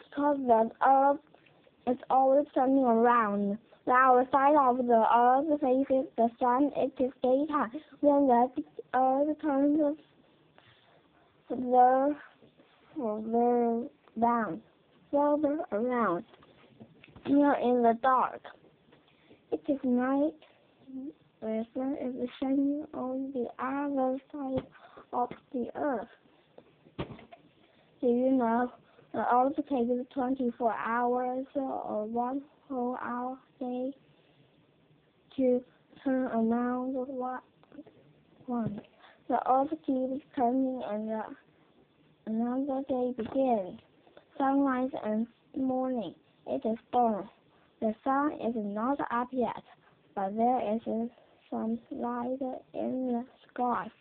because the Earth is always turning around. The outside of the Earth faces the sun. It is daytime. When the Earth turns further around. Here in the dark. It is night. The sun is shining on the other side of the Earth. Do you know the Earth takes 24 hours or 1 whole hour day to turn around once? The Earth keeps turning and another day begins. Sunrise and morning. It is dawn. The sun is not up yet, but there is some light in the sky.